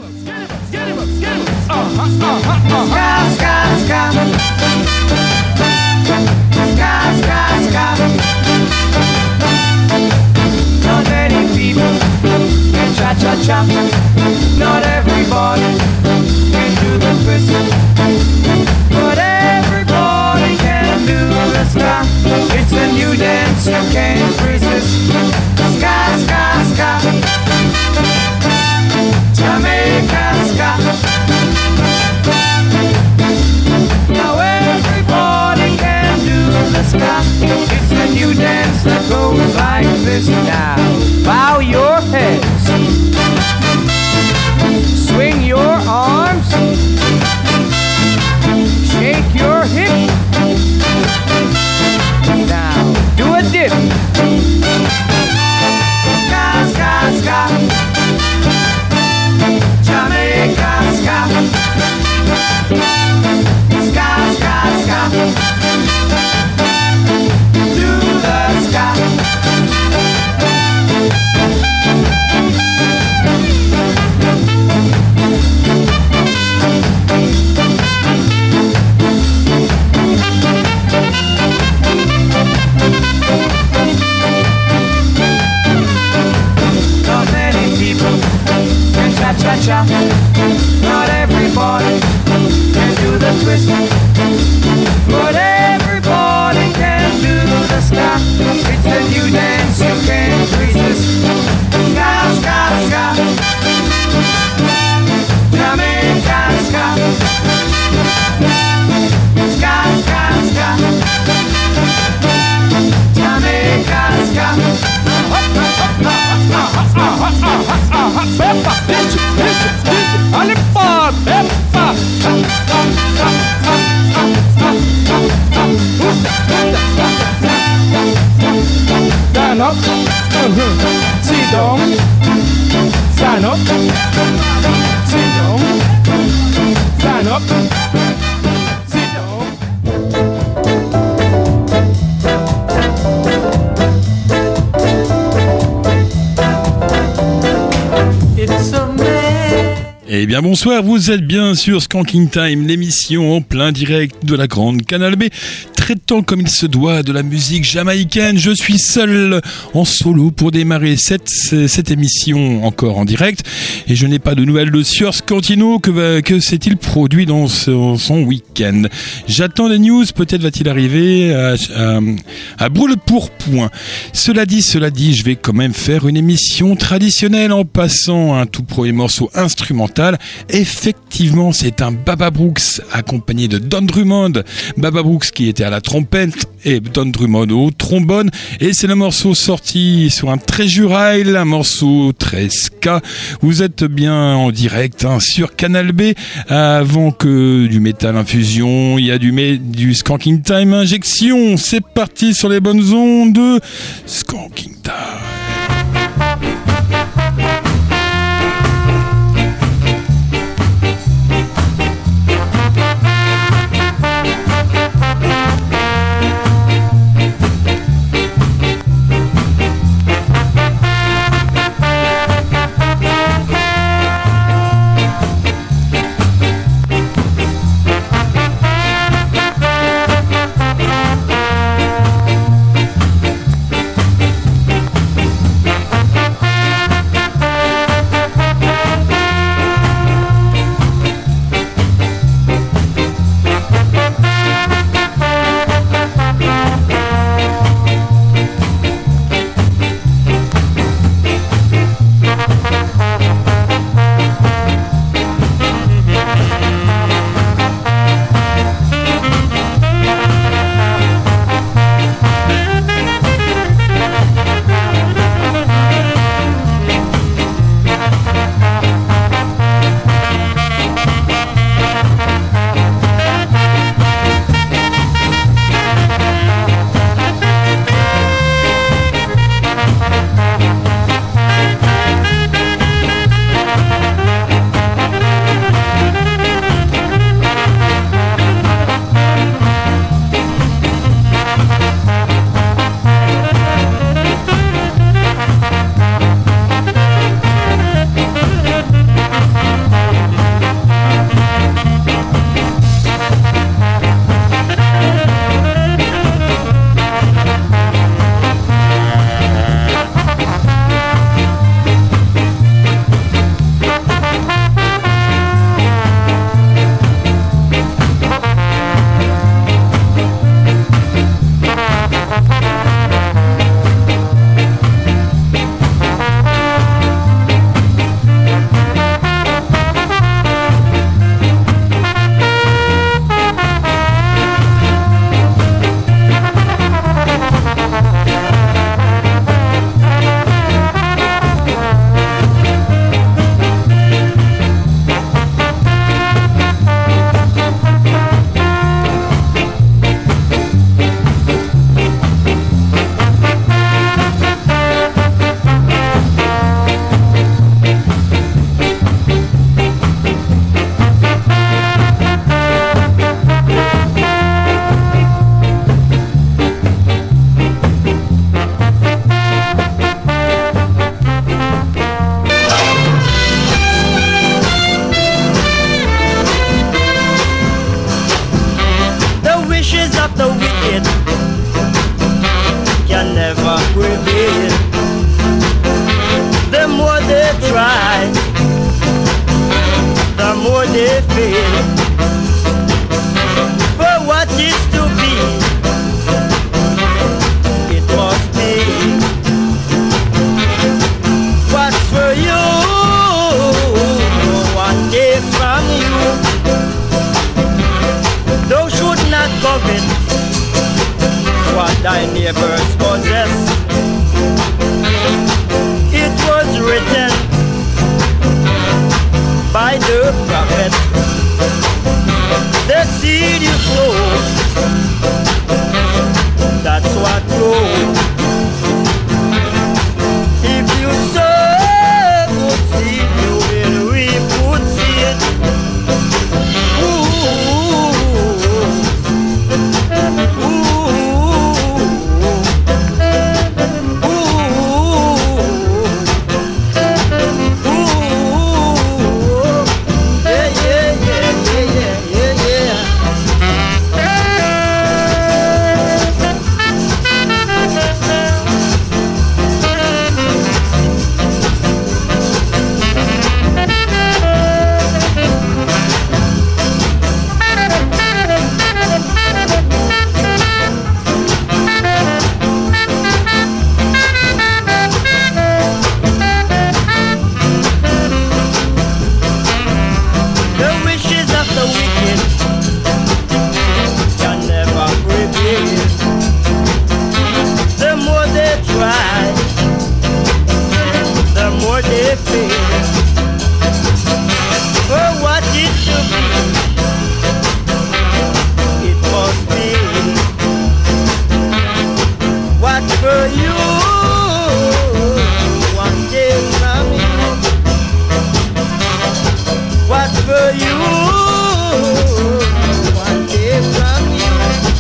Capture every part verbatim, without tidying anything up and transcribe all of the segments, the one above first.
Not many people can cha-cha-cha. Not everybody can do the twist, but everybody can do the ska. It's a new dance you can't resist. Ska, ska, ska. Jamaica ska. Now everybody can do the ska. It's a new dance that goes like this. Now bow your heads, swing your arms, shake your hips. Now do a dip. Ska, ska, ska. Jamaica ska. Ska, ska, ska. Do the ska. Not many people can cha-cha-cha. Not everybody can do the twist, but everybody can do the ska. It's a new dance you can't resist. Ska, ska, ska. Jamaica ska. Ska, ska, ska. Jamaica ska. Peppa, bitch, bitch, bitch, Alipa, Peppa. Stand up, sit down, stand up, sit down, stand up, sit down. It's a man. Eh bien bonsoir, vous êtes bien sur Skanking Time, l'émission en plein direct de la Grande Canal B, traitant comme il se doit de la musique jamaïcaine. Je suis seul en solo pour démarrer cette, cette émission encore en direct, et je n'ai pas de nouvelles de Sieur Scantino. Que, que s'est-il produit dans son, son week-end? J'attends des news, peut-être va-t-il arriver à, à, à brûle-pourpoint. Cela dit, cela dit, je vais quand même faire une émission traditionnelle en passant un tout premier morceau instrumental. Effectivement, c'est un Baba Brooks accompagné de Don Drummond. Baba Brooks qui était à la trompette et Don Drummond au trombone. Et c'est le morceau sorti sur un Treasure Isle, un morceau très ska. Vous êtes bien en direct hein, sur Canal B. Avant que du Metal Infusion, il y a du, du Skanking Time Injection. C'est parti sur les bonnes ondes de Skanking Time. neighbors possess. It was written by the prophet. The seed you sow, that's what grows. If you sow good seed, you will reap good seed. Ooh, ooh, ooh, ooh. Yeah, yeah, yeah, yeah, yeah, yeah. The wishes of the wicked can never prevail. The more they try, the more they fail. For what it should be, it must be. What for you, one day from you. What for you, one day from you.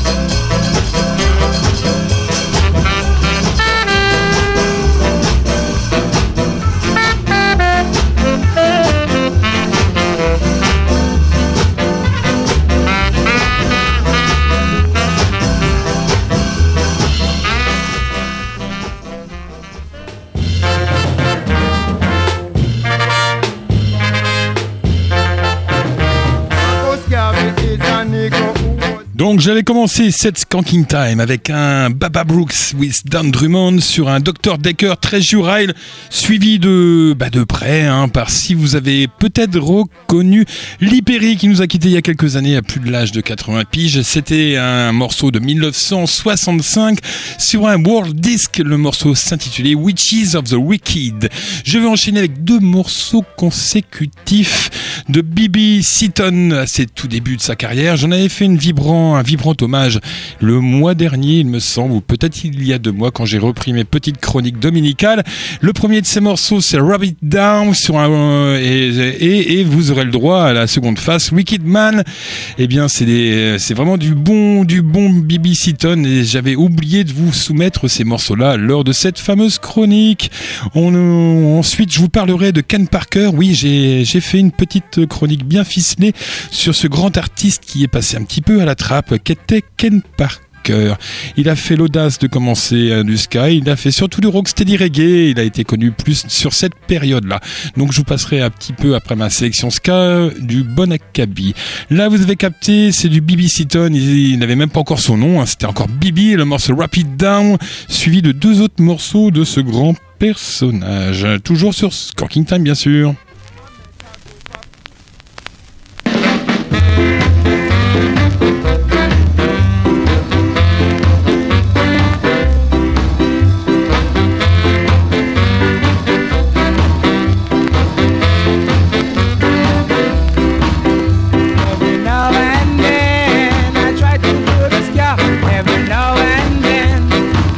Donc j'avais commencé cette Skanking Time avec un Baba Brooks with Dan Drummond sur un docteur Decker Treasure Isle, suivi de bah de près hein, par si vous avez peut-être reconnu Lee Perry qui nous a quitté il y a quelques années à plus de l'âge de quatre-vingts piges. C'était un morceau de mille neuf cent soixante-cinq sur un World Disc. Le morceau s'intitulait Witches of the Wicked. Je vais enchaîner avec deux morceaux consécutifs de B B Seaton à ses tout débuts de sa carrière. J'en avais fait une vibrant un vibrant hommage le mois dernier, il me semble, ou peut-être il y a deux mois quand j'ai repris mes petites chroniques dominicales. Le premier de ces morceaux, c'est Rub It Down sur un, euh, et, et, et vous aurez le droit à la seconde face, Wicked Man. Eh bien, c'est des, c'est vraiment du bon, du bon B B Seaton et j'avais oublié de vous soumettre ces morceaux-là lors de cette fameuse chronique. On, euh, ensuite, je vous parlerai de Ken Parker. Oui, j'ai, j'ai fait une petite chronique bien ficelée sur ce grand artiste qui est passé un petit peu à la trappe, qu'était Ken Parker. Il a fait l'audace de commencer euh, du ska, il a fait surtout du rocksteady reggae, il a été connu plus sur cette période-là. Donc je vous passerai un petit peu après ma sélection ska du bon acabit. Là vous avez capté, c'est du B B Seaton, il, il n'avait même pas encore son nom, hein, c'était encore B B, le morceau Wrap It Down, suivi de deux autres morceaux de ce grand personnage. Toujours sur Skanking Time bien sûr.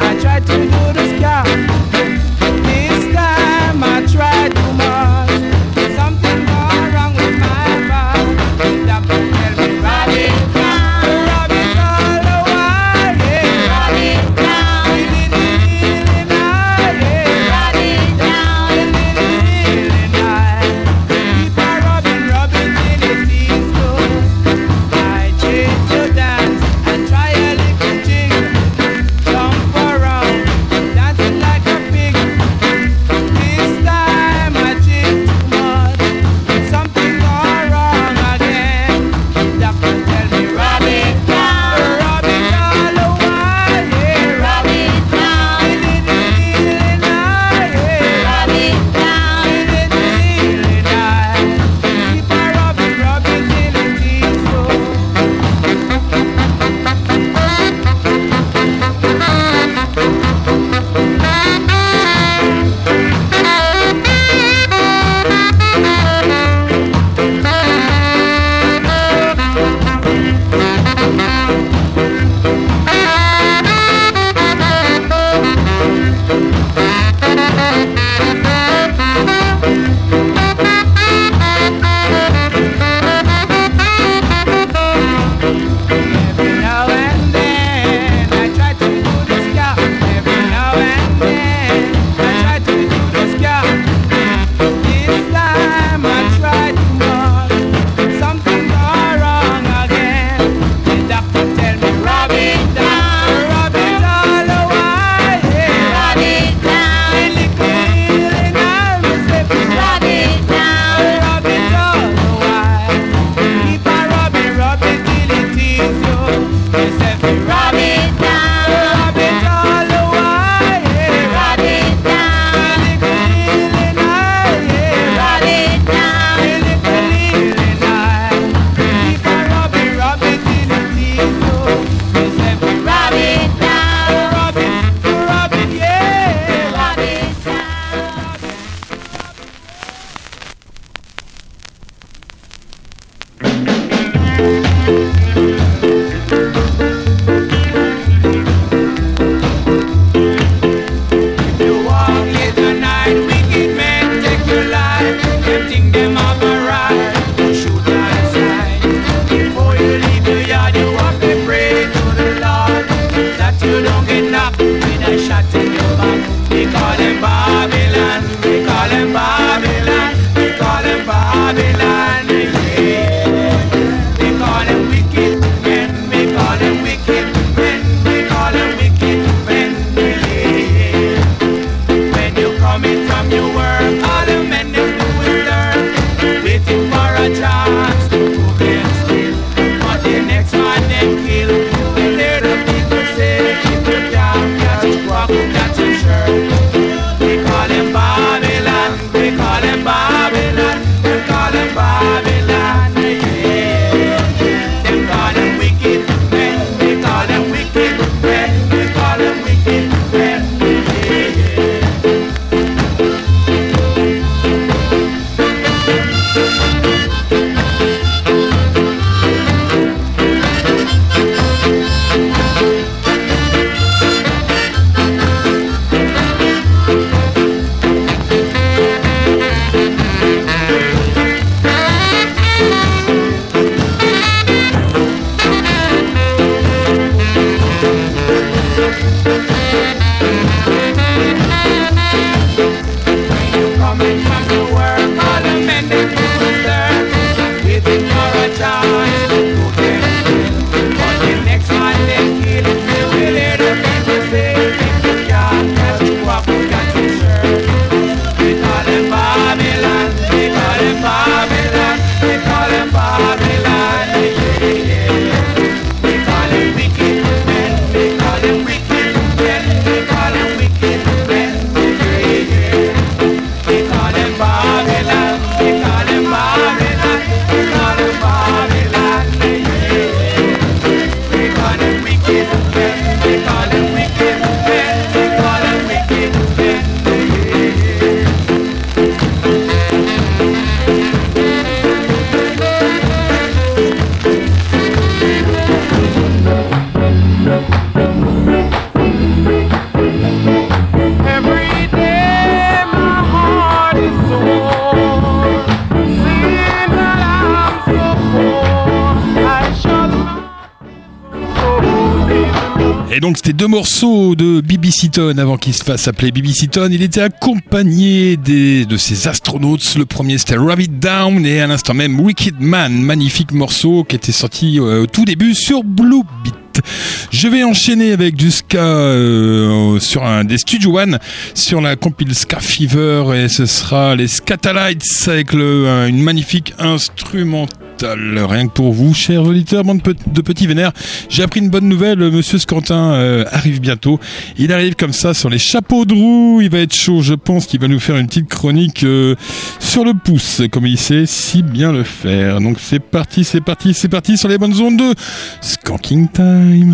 This time I try too much. a chance to move it still. But the next man them kill. The little people say if you can't catch a walk, catch a shirt. We call him Babylon, we call him Babylon, we call him Babylon. Yeah. They call him wicked men, they call him wicked men, they call him wicked men. Et donc c'était deux morceaux de B B Seaton avant qu'il se fasse appeler B B Seaton. Il était accompagné des, de ses astronautes. Le premier c'était Rabbit Down et à l'instant même Wicked Man, magnifique morceau qui était sorti euh, au tout début sur Blue Beat. Je vais enchaîner avec du ska euh, sur un des Studio One sur la compile Ska Fever et ce sera les Scatalites avec le, un, une magnifique instrumentale. Rien que pour vous, chers auditeurs, bande de petits vénères. J'ai appris une bonne nouvelle, Monsieur Scantin euh, arrive bientôt. Il arrive comme ça sur les chapeaux de roue. Il va être chaud, je pense qu'il va nous faire une petite chronique euh, sur le pouce, comme il sait si bien le faire. Donc c'est parti, c'est parti, c'est parti sur les bonnes ondes de Skanking Time.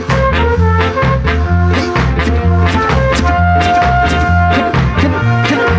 Get it.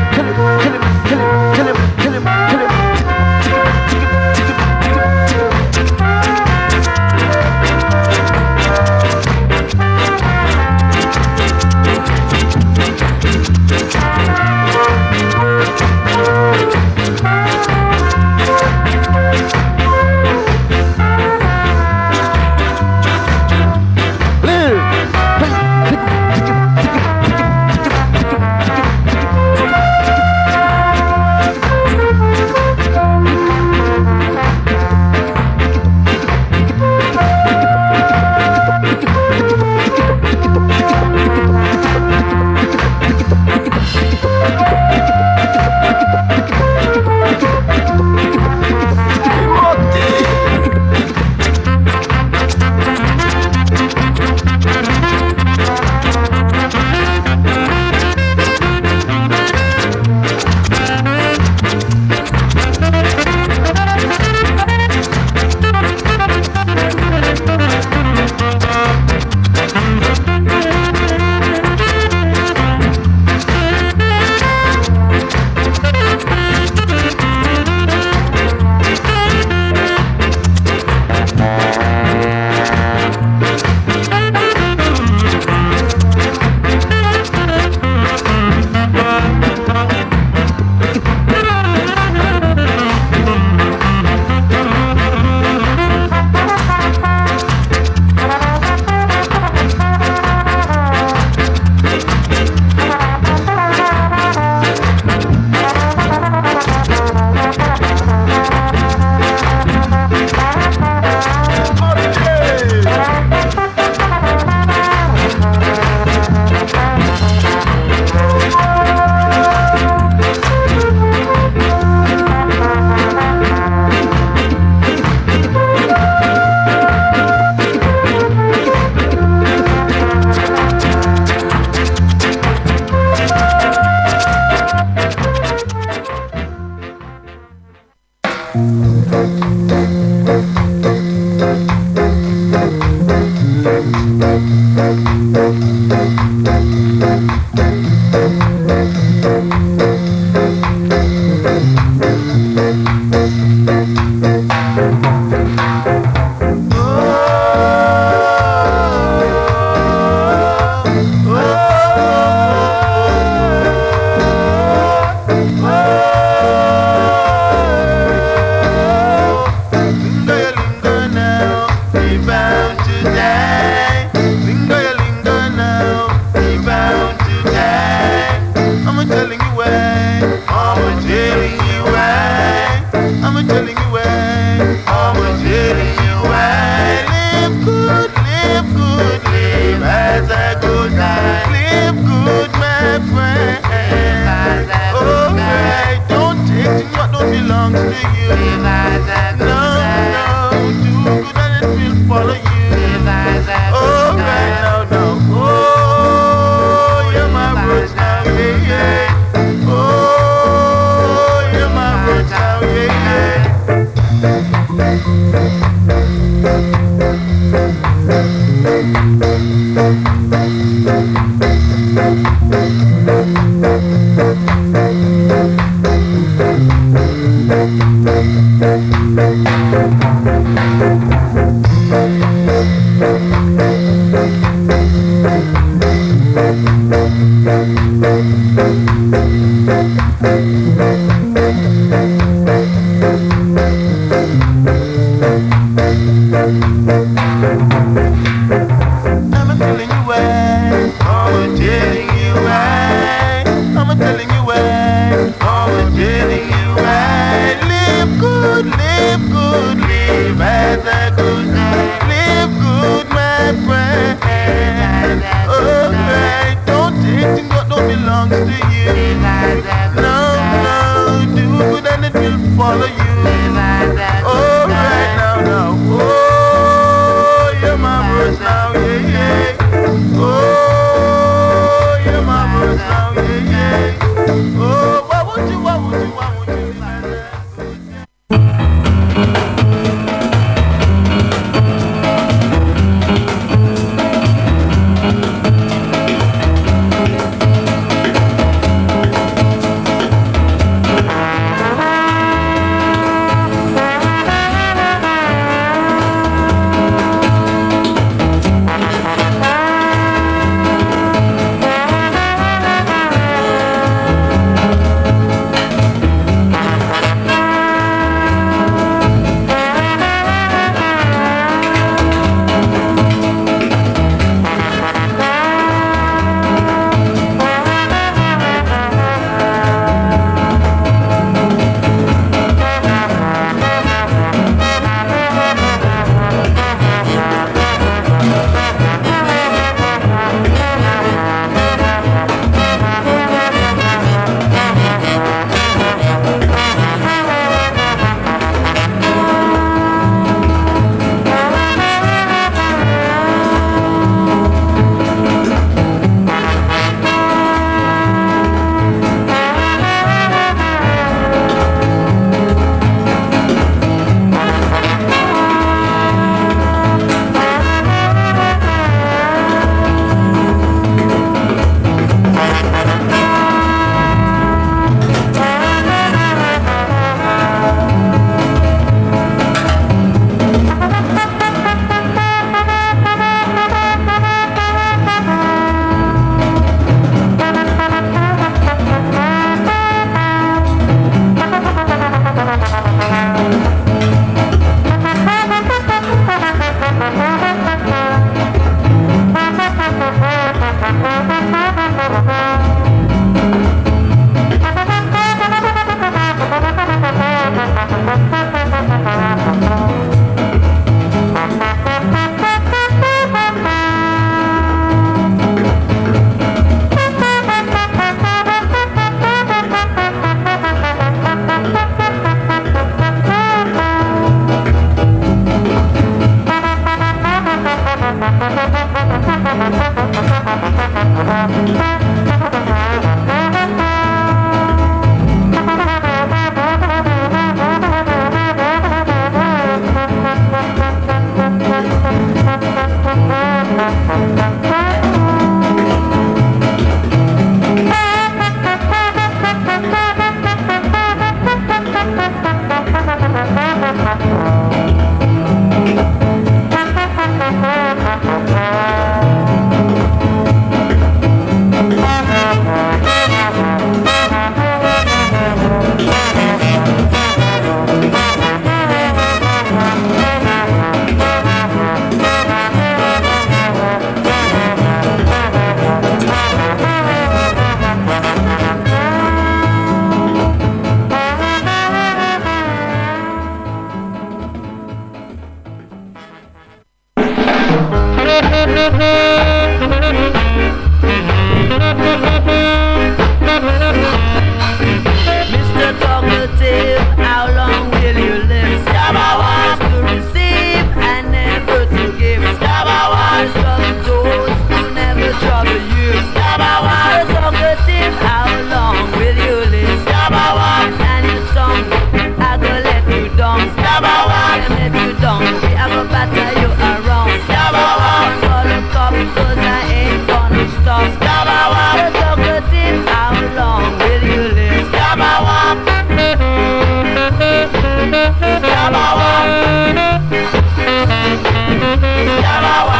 die. Linger, you linger now, be bound to die. I'm telling you why, I'm telling you why, I'm telling you why, I'm telling you why. Live good, live good, live as a good life. Live good, my friend. Alright, don't take things what don't belong to you. No, no, do good and it will follow you. Alright, now, now, oh, you're my roots now, yeah, yeah. Oh, you're my roots now, yeah, I'm telling you why, I'm telling you why, I'm telling you why, I'm telling you why. Live good, live good, live as a good life. Live good, my friend. Alright, don't take things what don't belong to you. No, no, do good and it will follow you. Alright, now, now, oh, you're my verse now, yeah, yeah. Oh, you're my verse now, yeah, yeah. Oh, why would you, why would you, why would you leave my life? Mister Talkative, how long will you live? Scabawa to receive and never to give. Scabawa trouble those who never trouble you. Scabawa Talkative, how long will you live? Scabawa and your tongue, I go let you down. Scabawa, let you down. We have a batter you around. Scabawa, call a cop 'cause I ain't gonna stop. Scabawa Talkative, how long will you live? Scabawa, Scabawa, Scabawa,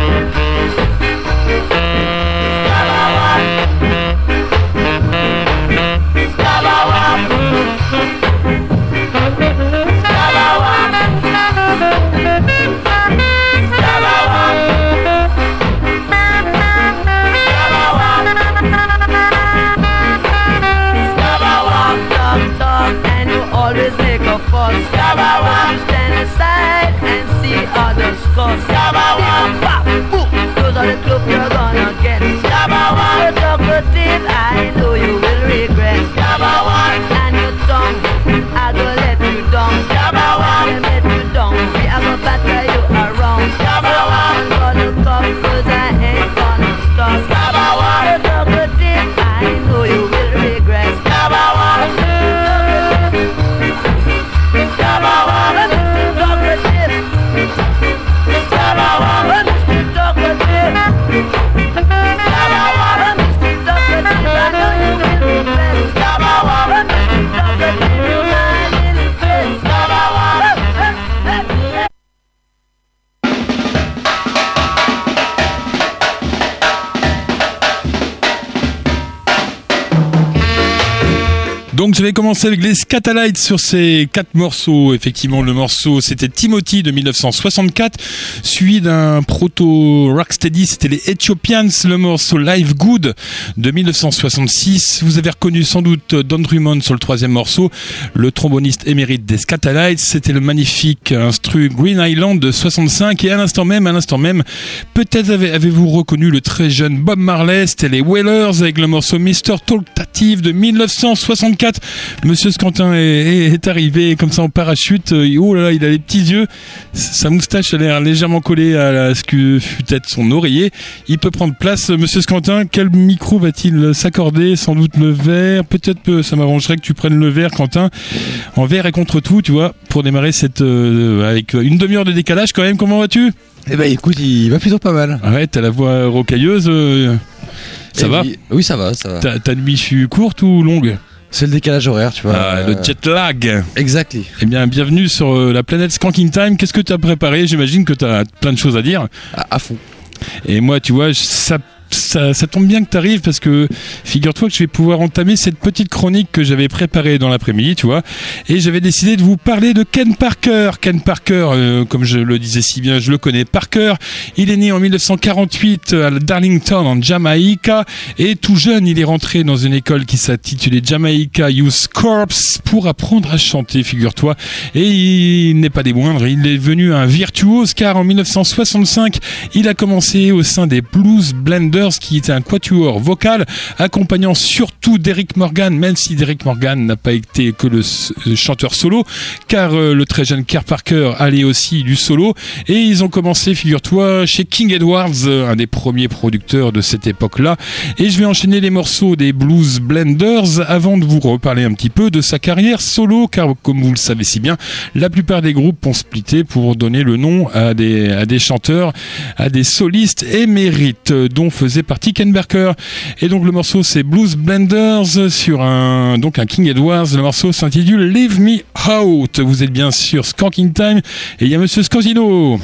always make a fuss. Scabawa, stand aside and see others cuss. Scabawa, those are the clubs you're gonna get. Scabawa, Talkative, I know you will regret. Scabawa, and your tongue, I go let you down. Scabawa, let you down. We are gonna batter you around. Scabawa, I'm gonna come 'cause I ain't gonna stop. Scabawa, Talkative, I know you will regret. Scabawa, Donc j'avais commencé avec les Skatalites sur ces quatre morceaux. Effectivement, le morceau c'était Timothy de mille neuf cent soixante-quatre, suivi d'un proto rocksteady, c'était les Ethiopians, le morceau Live Good de mille neuf cent soixante-six. Vous avez reconnu sans doute Don Drummond sur le troisième morceau, le tromboniste émérite des Skatalites. C'était le magnifique instru Green Island de soixante-cinq. Et à l'instant même, à l'instant même, peut-être avez, avez-vous reconnu le très jeune Bob Marley. C'était les Wailers avec le morceau mister Talkative de mille neuf cent soixante-quatre. Monsieur Scantin est, est, est arrivé comme ça en parachute. Oh là là, il a les petits yeux. Sa moustache a l'air légèrement collée à, la, à ce que fut être son oreiller. Il peut prendre place. Monsieur Scantin, quel micro va-t-il s'accorder? Sans doute le vert. Peut-être que ça m'arrangerait que tu prennes le vert, Quentin. En vert et contre tout, tu vois, pour démarrer cette euh, avec une demi-heure de décalage quand même. Comment vas-tu? Eh ben écoute, il va plutôt pas mal. Ouais, t'as la voix rocailleuse. Euh, ça Et va oui, oui, ça va, ça va. T'as, t'as une biche courte ou longue? C'est le décalage horaire, tu vois. Ah, euh... le jet lag. Exactly. Eh bien, bienvenue sur euh, la planète Skanking Time. Qu'est-ce que tu as préparé? J'imagine que tu as plein de choses à dire. À, à fond. Et moi, tu vois, ça Ça, ça tombe bien que tu arrives parce que figure-toi que je vais pouvoir entamer cette petite chronique que j'avais préparée dans l'après-midi, tu vois, et j'avais décidé de vous parler de Ken Parker. Ken Parker, euh, comme je le disais si bien, je le connais par cœur. Il est né en mille neuf cent quarante-huit à Darlington en Jamaïca, et tout jeune, il est rentré dans une école qui s'intitulait Jamaica Youth Corps pour apprendre à chanter, figure-toi. Et il n'est pas des moindres, il est devenu un virtuose car en mille neuf cent soixante-cinq, il a commencé au sein des Blues Blenders, qui était un quatuor vocal accompagnant surtout Derrick Morgan, même si Derrick Morgan n'a pas été que le chanteur solo, car euh, le très jeune Ken Parker allait aussi du solo, et ils ont commencé, figure-toi, chez King Edwards, un des premiers producteurs de cette époque-là. Et je vais enchaîner les morceaux des Blues Blenders avant de vous reparler un petit peu de sa carrière solo, car comme vous le savez si bien, la plupart des groupes ont splitté pour donner le nom à des, à des chanteurs, à des solistes émérites, dont faisait partie Ken Parker. Et donc le morceau c'est Blues Blenders sur un, donc un King Edwards. Le morceau s'intitule Leave Me Out. Vous êtes bien sûr Skanking Time et il y a Monsieur Scansino.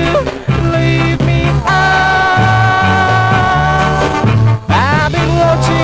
I've been watching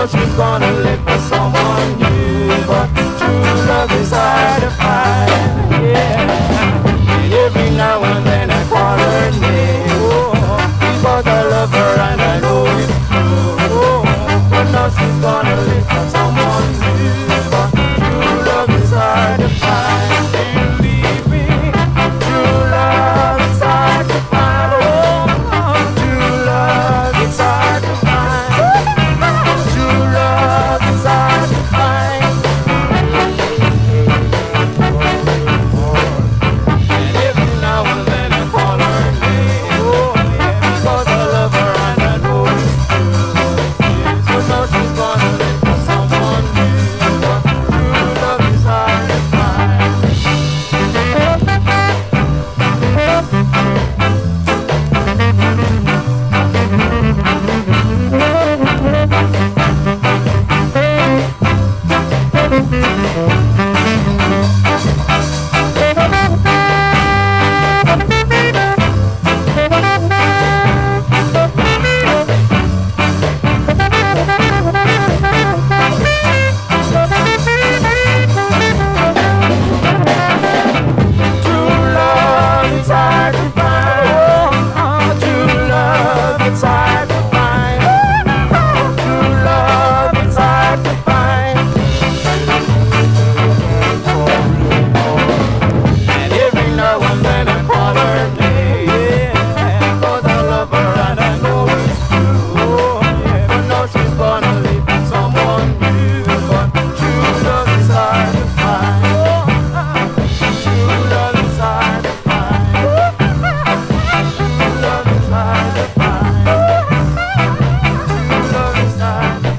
know she's gonna live for someone new. But true love is hard to find, yeah. And every now and then I call her name, oh, because I love her and I know it's true. Oh, but now she's gonna live for someone new. But true love is hard to find. Believe me, true love is hard to find. Oh, true love is hard to find. True love is hard to find. And every now and then I call her name, oh yeah, because I love her and I know it's true. Yeah, so now she's gonna live for someone new. But true love is hard to find. True love is hard to find. Oh, true love is hard to find. True love is hard to find. And every now and then I call her name, yeah, because I love her and I know it's true. Oh, yeah, but now she's gonna live with someone new. But true love is hard to find. True love is hard to find. True love is hard to find. True love is hard to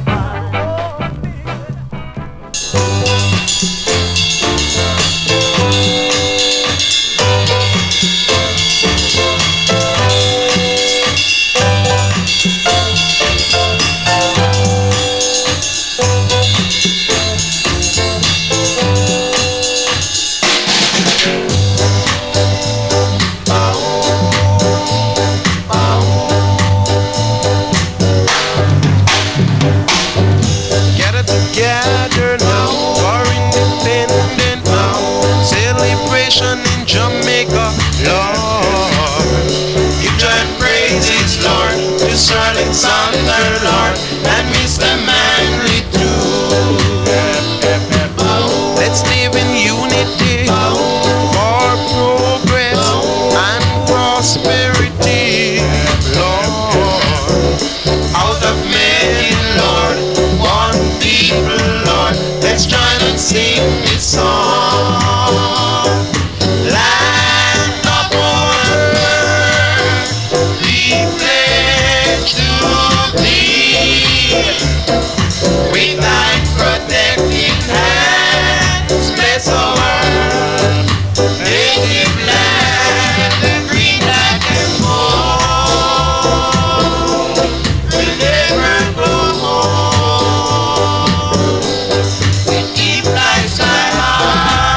Get it together now, for independent now. Celebration in Jamaica, Lord. You join praises, Lord, to Sterling Sander, Lord, and Mister Manley too. Let's live in unity for progress and prosperity, Lord. Out of many, Lord, one people, Lord, let's join and sing this song. Land of earth, we pledge to thee. With thy protecting hands, bless our native land, the green, black, and gold. We'll never go home. We keep life's high.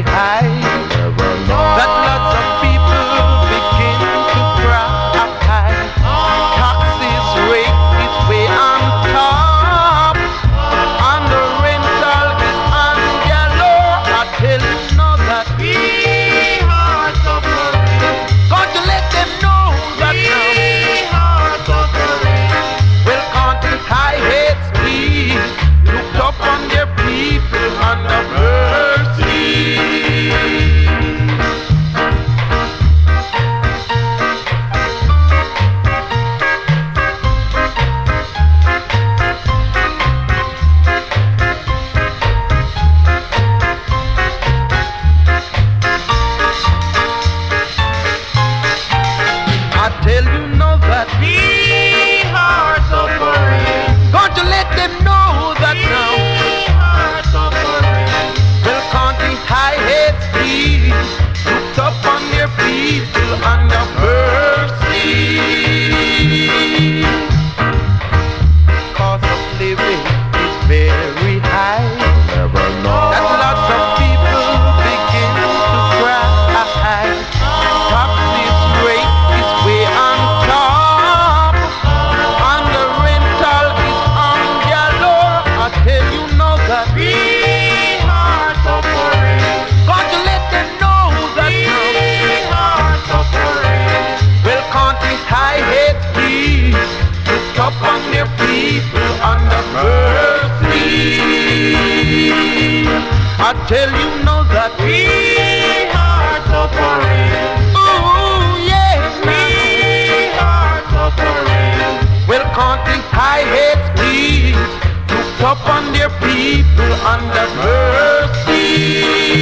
high that lots of people begin to cry. Taxes rate is way on top, and the rental is on yellow. I tell you now that we are suffering. Got to let them know that now we are suffering. Well, can't the high heads please looked up on their people under mercy. I tell you now that we are suffering. Got to let them know that now we are suffering. Well, can't the high heads please look up on their people under mercy. Cost of living is very high. That lots of people begin to cry. Taxes rate is way on top, and the rental is on yellow. I tell you now that we are suffering. Got to let them know that now we are suffering. Well, can't the high heads please look up on their people under mercy. I tell you now that we are suffering. Ooh, yes, we are suffering. Well, can't the high heads please look up on their people under mercy.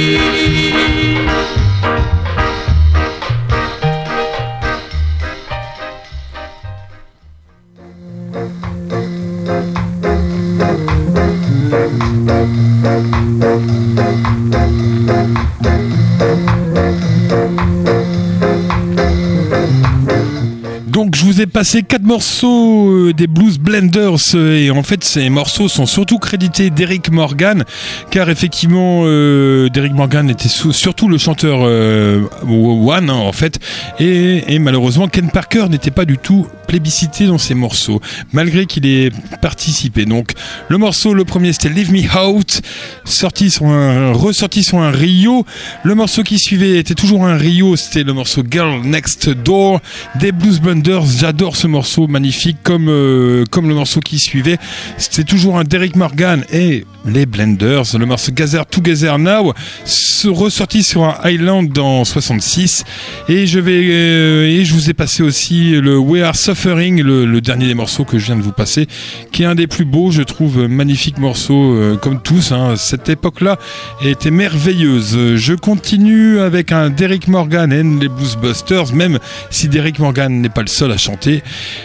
Donc je vous ai passé quatre morceaux euh, des Blues Blenders euh, et en fait ces morceaux sont surtout crédités d'Eric Morgan car effectivement euh, Derrick Morgan était sou- surtout le chanteur euh, One hein, en fait et, et malheureusement Ken Parker n'était pas du tout plébiscité dans ces morceaux malgré qu'il ait participé. Donc le morceau le premier c'était Leave Me Out sorti sur un, ressorti sur un Rio. Le morceau qui suivait était toujours un Rio, c'était le morceau Girl Next Door des Blues Blenders. J'adore ce morceau magnifique comme, euh, comme le morceau qui suivait. C'était toujours un Derrick Morgan et les Blenders. Le morceau Gather Together Now se ressorti sur un Island en soixante-six et je vais euh, et je vous ai passé aussi le We Are Suffering, le, le dernier des morceaux que je viens de vous passer, qui est un des plus beaux, je trouve, magnifique morceau euh, comme tous. Hein. Cette époque-là était merveilleuse. Je continue avec un Derrick Morgan et les Bluesbusters, même si Derrick Morgan n'est pas le seul à chanter.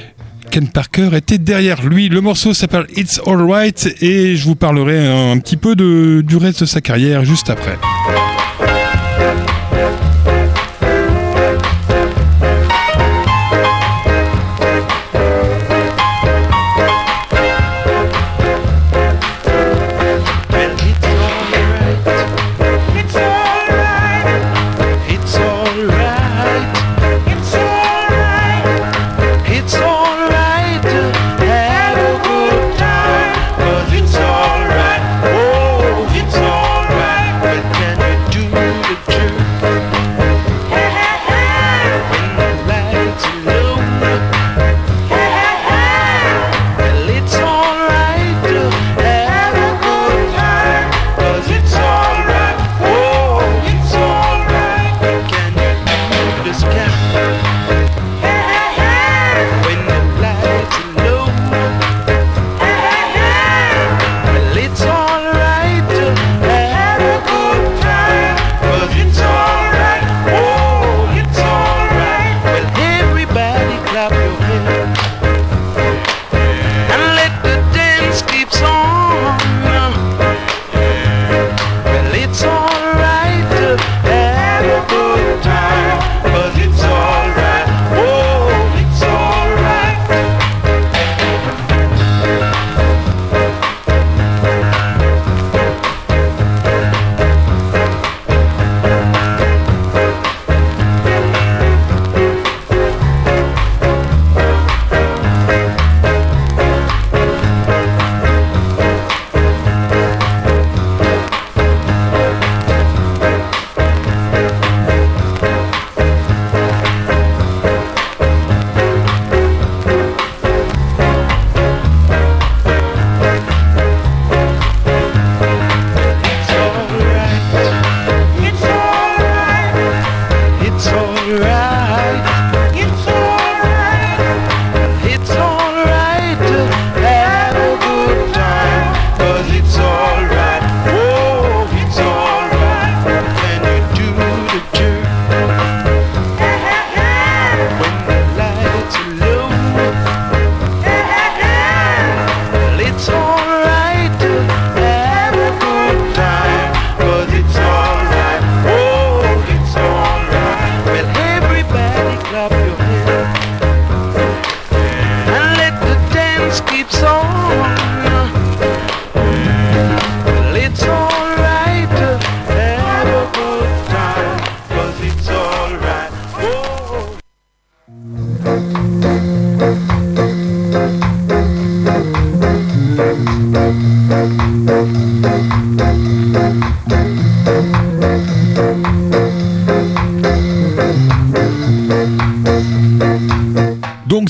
Ken Parker était derrière lui. Le morceau s'appelle It's Alright et je vous parlerai un, un petit peu de, du reste de sa carrière juste après. Oh, it's alright. But can you do the truth?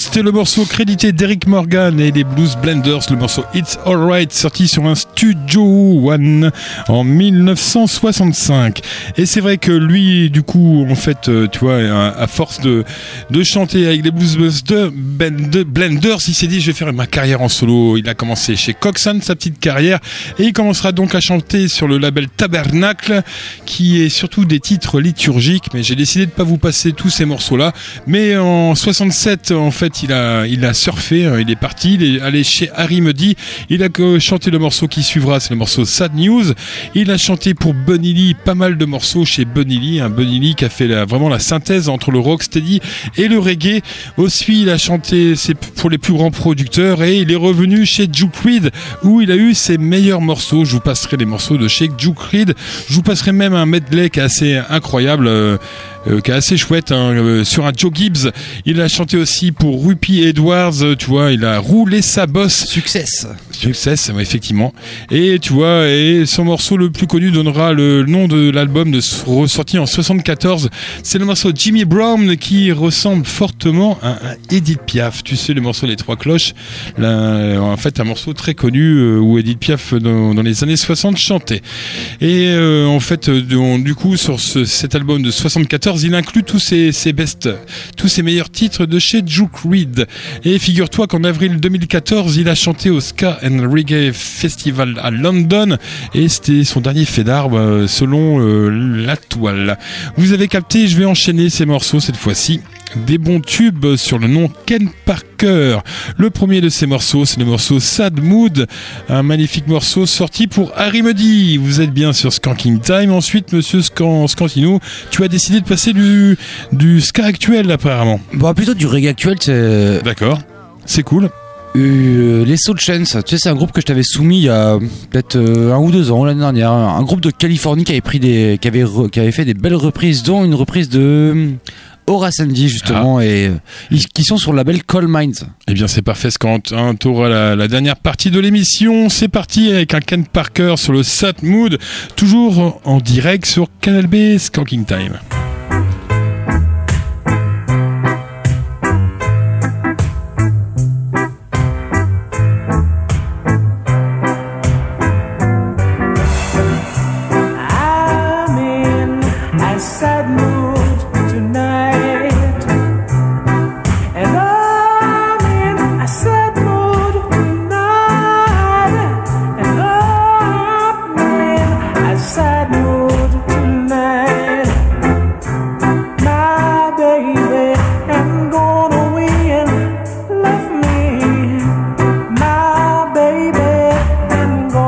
c'était le morceau crédité d'Eric Morgan et les Blues Blenders, le morceau It's Alright, sorti sur un Studio One en dix-neuf cent soixante-cinq. Et c'est vrai que lui, du coup, en fait, tu vois, à force de, de chanter avec les Blues Blenders, il s'est dit, je vais faire ma carrière en solo. Il a commencé chez Coxsone, sa petite carrière, et il commencera donc à chanter sur le label Tabernacle, qui est surtout des titres liturgiques, mais j'ai décidé de pas vous passer tous ces morceaux-là. Mais en soixante-sept, en fait, il a, il a surfé, il est parti, il est allé chez Harry Mudie, il a chanté le morceau qui suivra, c'est le morceau Sad News. Il a chanté pour Bunny Lee, pas mal de morceaux chez Bunny Lee, hein, Bunny Lee qui a fait la, vraiment la synthèse entre le rocksteady et le reggae. Aussi, il a chanté c'est pour les plus grands producteurs et il est revenu chez Duke Reid où il a eu ses meilleurs morceaux. Je vous passerai les morceaux de chez Duke Reid. Je vous passerai même un medley qui est assez incroyable. Euh, Euh, qui est assez chouette hein, euh, sur un Joe Gibbs. Il a chanté aussi pour Rupi Edwards, euh, tu vois, il a roulé sa bosse. Success. Success, ouais, effectivement. Et tu vois, et son morceau le plus connu donnera le nom de l'album de ressorti en soixante-quatorze. C'est le morceau Jimmy Brown qui ressemble fortement à, à Edith Piaf. Tu sais, le morceau Les Trois Cloches. Là, en fait, un morceau très connu euh, où Edith Piaf dans, dans les années soixante chantait. Et euh, en fait, euh, du coup, sur ce, cet album de soixante-quatorze, il inclut tous ses, ses best, tous ses meilleurs titres de chez Duke Reid. Et figure-toi qu'en avril deux mille quatorze, il a chanté au Ska and Reggae Festival à London et c'était son dernier fait d'arbre selon euh, la toile. Vous avez capté, je vais enchaîner ces morceaux cette fois-ci. Des bons tubes sur le nom Ken Parker. Le premier de ces morceaux, c'est le morceau Sad Mood, un magnifique morceau sorti pour Harry Mudie. Vous êtes bien sur Skanking Time. Ensuite, monsieur Scan- Scantino, tu as décidé de passer du, du ska actuel apparemment. Bon, plutôt du reggae actuel, c'est... D'accord, c'est cool. Euh, les Soul Chance, tu sais, c'est un groupe que je t'avais soumis il y a peut-être euh, un ou deux ans l'année dernière. Un groupe de Californie qui avait pris des, qui avait, re, qui avait fait des belles reprises, dont une reprise de Horace Andy justement, ah. et euh, qui sont sur le label Coal Mines. Eh bien, c'est parfait. Quand hein, tu auras la, la dernière partie de l'émission, c'est parti avec un Ken Parker sur le Sad Mood, toujours en direct sur Canal B Skanking Time.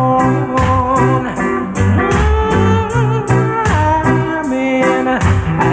I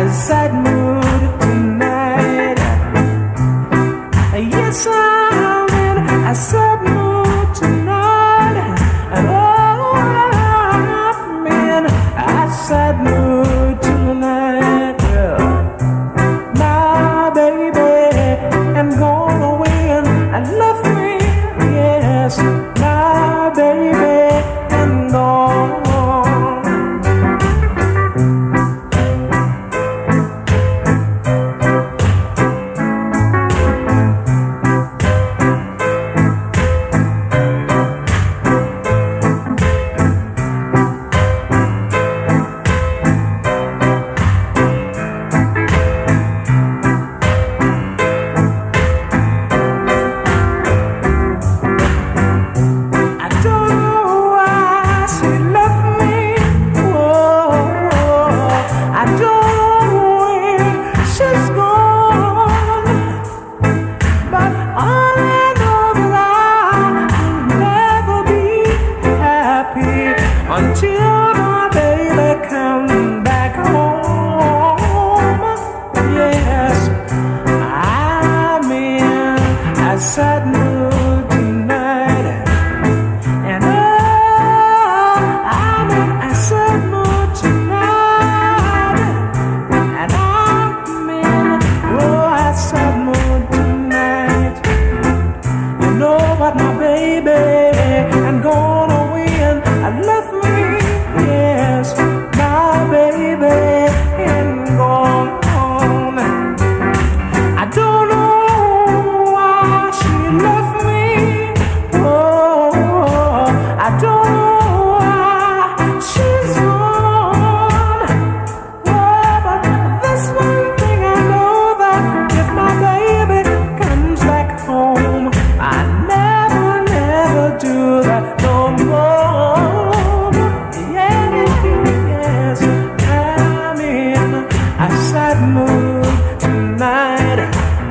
a sad mood tonight.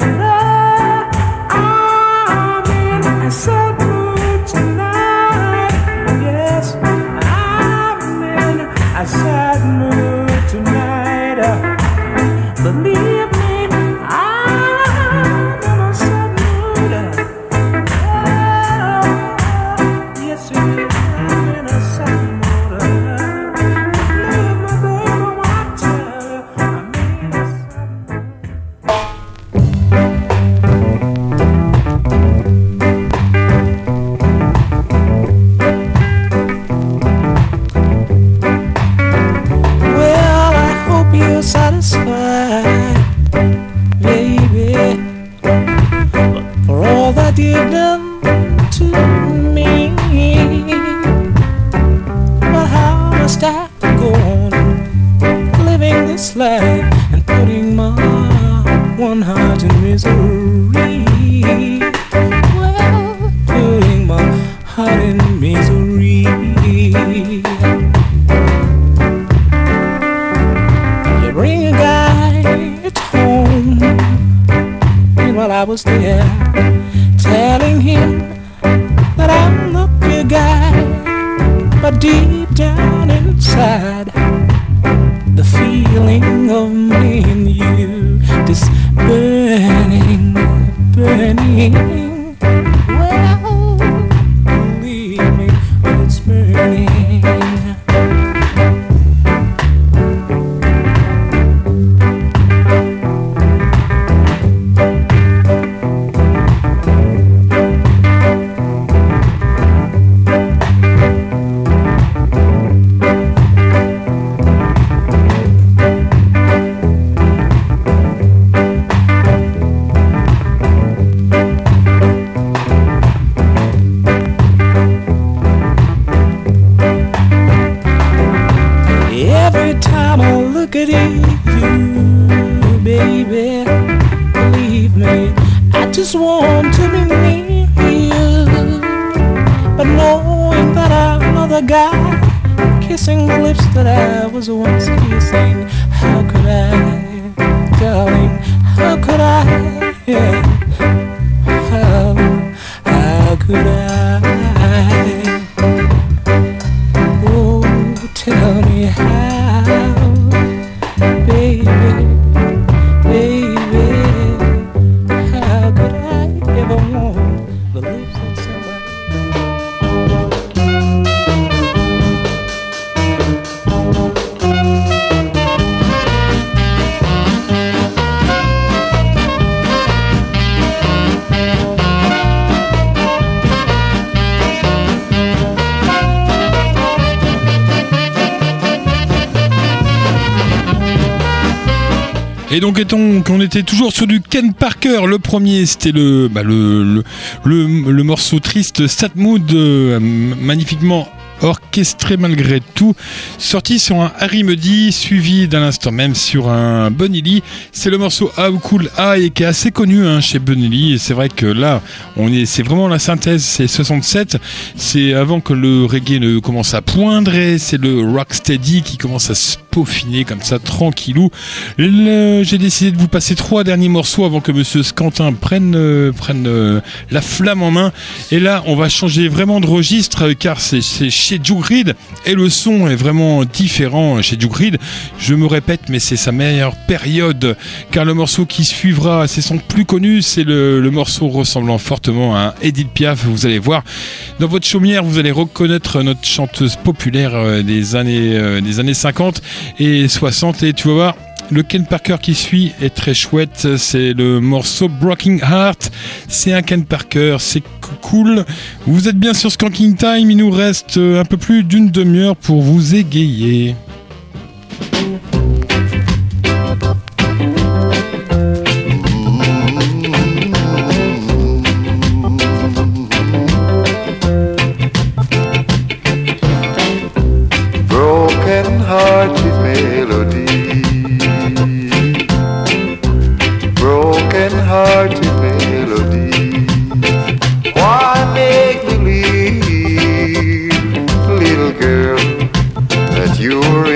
I'm in a sad mood tonight. Yes, I'm in a sad mood tonight. Believe me, I'm in a sad mood. Oh, yes, it is. I'm in a sad mood. Satisfied, baby, for all that you've done to me. But how must I go on living this life and putting my one heart in misery? Well, putting my heart in misery. Bring a guy at home, and while I was there, telling him that I'm not your guy, but deep down inside, the feeling of me and you, this burning, burning, well, believe me, it's burning. Just want to be near you, but knowing that I'm another guy kissing the lips that I was once kissing, how could I, darling, how could I, yeah, how, how could I, oh, tell me how, baby, baby. Et donc, étant qu'on était toujours sur du Ken Parker, le premier, c'était le, bah, le, le, le, le morceau triste Sad Mood, euh, magnifiquement orchestré malgré tout, sorti sur un Harry Muddy, suivi d'un instant même sur un Bunny Lee. C'est le morceau How Cool I, qui est assez connu hein, chez Bunny Lee, et c'est vrai que là on est, c'est vraiment la synthèse, c'est soixante-sept, c'est avant que le reggae ne commence à poindre, et c'est le rocksteady qui commence à se peaufiner comme ça tranquillou. Le, j'ai décidé de vous passer trois derniers morceaux avant que monsieur Scantin prenne, euh, prenne euh, la flamme en main, et là on va changer vraiment de registre, car c'est, c'est chez Duke Reid, et le son est vraiment différent chez Duke Reid. Je me répète, mais c'est sa meilleure période, car le morceau qui suivra, c'est son plus connu, c'est le, le morceau ressemblant fortement à Edith Piaf. Vous allez voir, dans votre chaumière, vous allez reconnaître notre chanteuse populaire des années, des années cinquante et soixante, et tu vas voir, le Ken Parker qui suit est très chouette, c'est le morceau Broken Heart, c'est un Ken Parker, c'est cool. Vous êtes bien sur Skanking Time, il nous reste un peu plus d'une demi-heure pour vous égayer. Broken hearted melody, broken hearted melody. Why make believe, little girl, that you're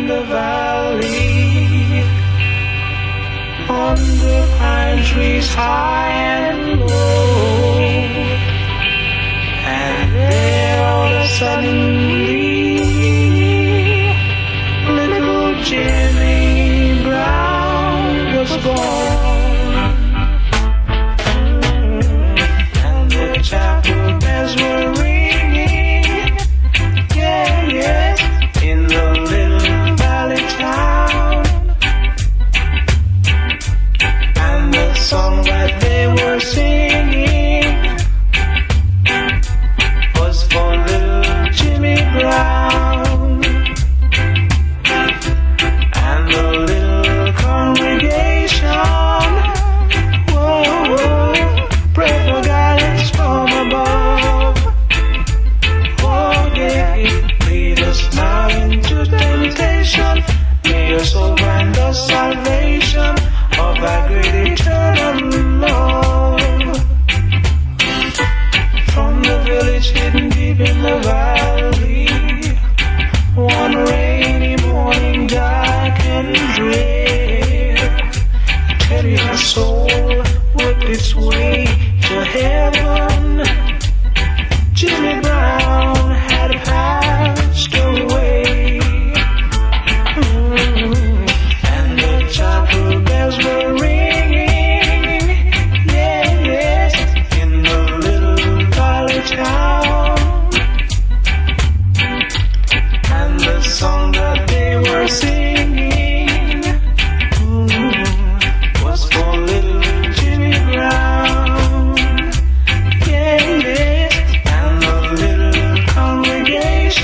in the valley, under pine trees high and low, and there all of a suddenly little Jimmy Brown was born, and the chapel bells were ringing, yeah, yes, in the little valley town. And the song that they were singing was for little Jimmy Brown. And the little congregation, whoa, whoa, pray for guidance from above. Oh, yeah, lead us now into temptation. May your soul find the salvation of thy great eternal love. From the village hidden deep in the valley, one rainy morning dark and drear, carried her soul worked its way to heaven. Jimmy Brown had passed away. Mm. And the chapel bells were ringing, yeah, yes, in the little valley town. And the song that they were singing, mm, was for little Jimmy Brown, yeah, yes. And the little congregation,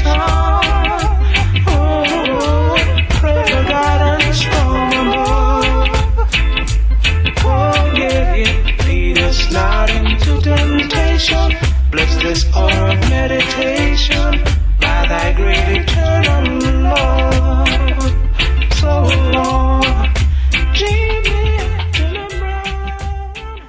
oh, pray for guidance from above. Oh, yeah, yeah, lead us not into temptation. Bless this hour of meditation by thy great eternal love. So long, Jimmy, Jimmy Brown.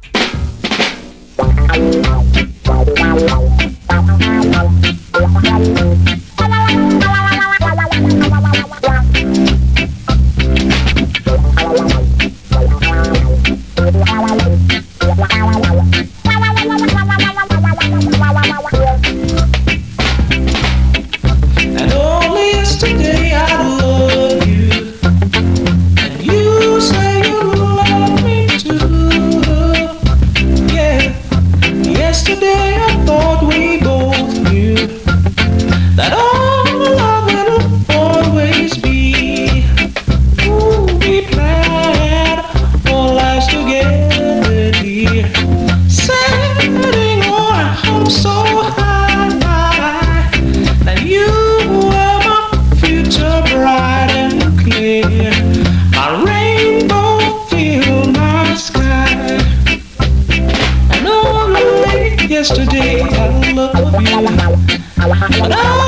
And only yesterday I loved you, and you say you love me too. Yeah, yesterday I thought we both knew that all love will always be. Ooh, we planned our lives together, dear, setting our hopes so high that you were my future bright and clear. My rainbow filled my sky, and only yesterday I loved you. But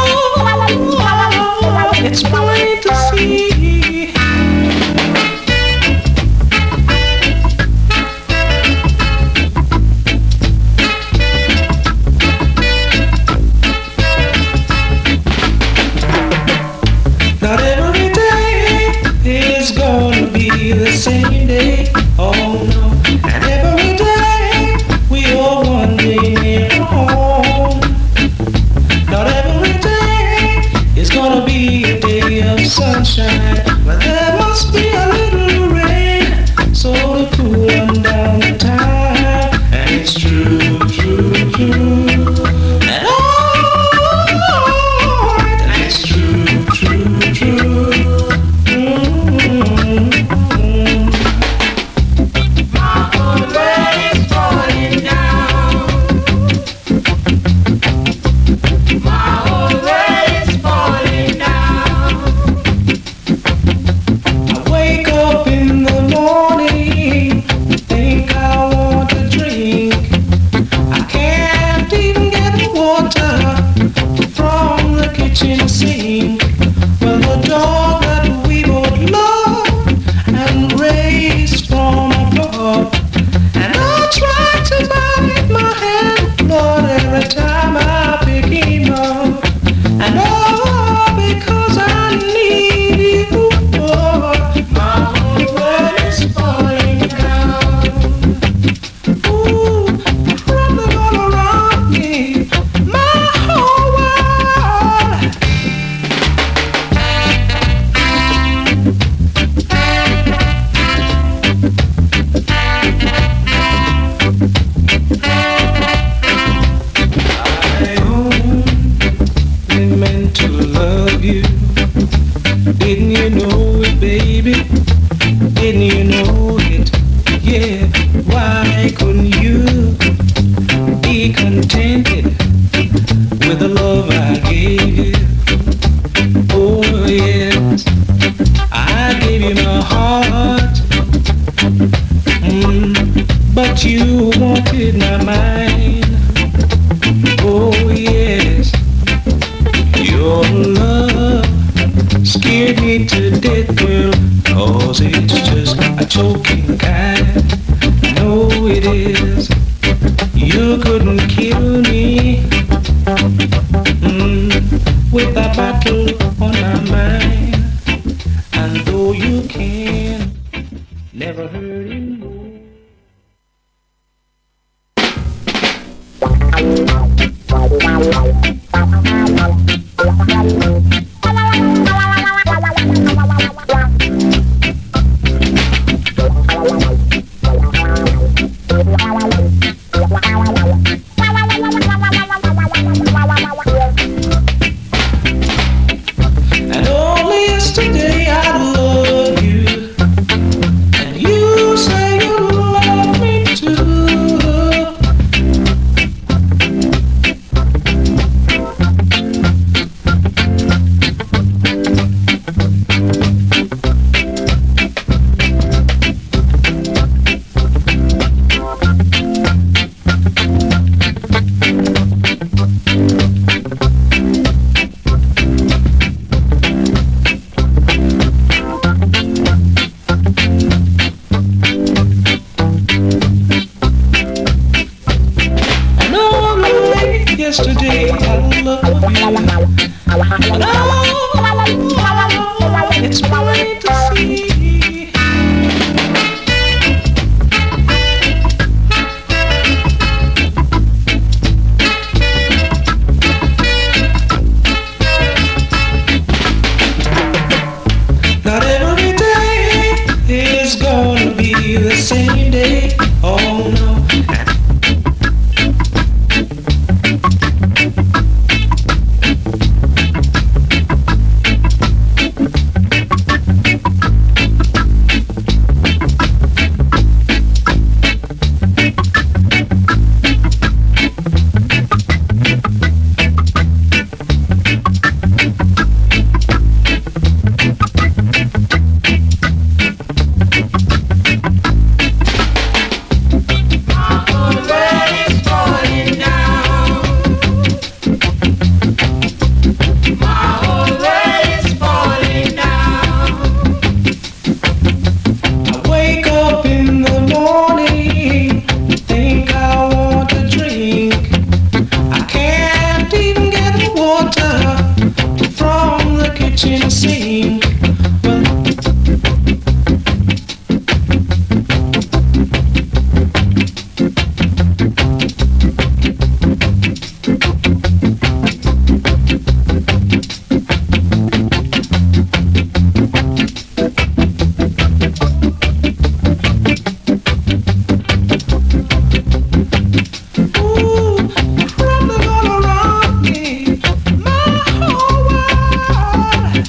oh, it's plain to see. Not every day is gonna be the same day. Oh no. And every day we are one day near home. Not every day is gonna be a day of sunshine, but there must be a little rain, so to cool them down the time. And it's true, true, true. And all right, and it's true, true, true. Mm-hmm. heart. Mm, but you wanted my mind. Oh yes, your love scared me to death, girl, 'cause it's just a choking kind. No, it is. You couldn't kill me mm, with a battle on my mind. And though you can never hurt him more. And only yesterday I loved you, and you say you love me too. And only yesterday I loved you, and oh, it's plain to see. Not every day is gonna be the same day. Oh no. I wake up in the morning, think I want a drink. I can't even get water from the kitchen sink. Ooh, crumbling all around me, my whole world.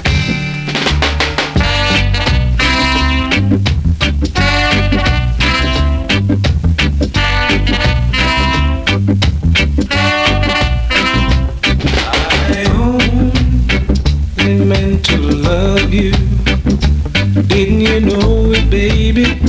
I only meant to love you. Didn't you know it, baby?